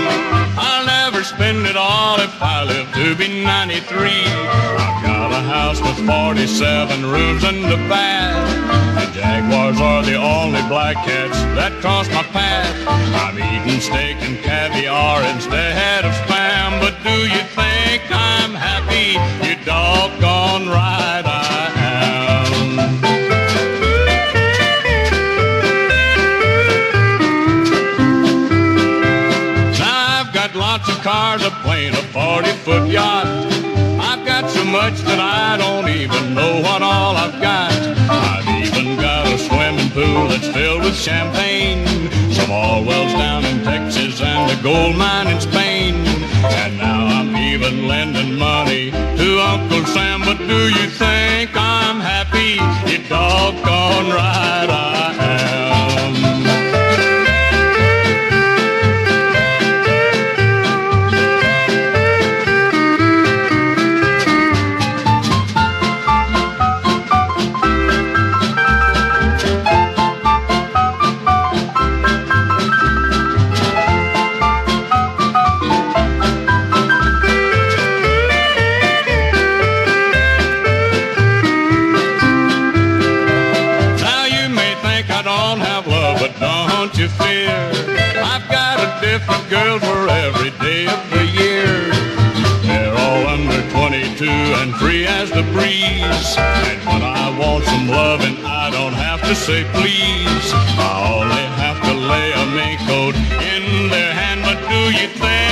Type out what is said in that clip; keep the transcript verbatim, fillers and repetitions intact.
I'll never spend it all if I live to be ninety-three. I've got a house with forty-seven rooms and a bath, and Jaguars are the only black cats that cross my path. I'm eating steak and caviar instead of spam, but do you think I'm happy? You doggone right I am. Now I've got lots of cars, a plane, a forty-foot yacht. I've got so much that I don't even know what all I've got. I've even got a swimming pool that's filled with champagne, some oil wells down in Texas and a gold mine in Spain. And now I'm even lending money to Uncle Sam, but do you think I'm happy? You doggone right I am. Don't you fear, I've got a different girl for every day of the year. They're all under twenty-two and free as the breeze, and when I want some loving I don't have to say please. I only have to lay a mink coat in their hand, but do you think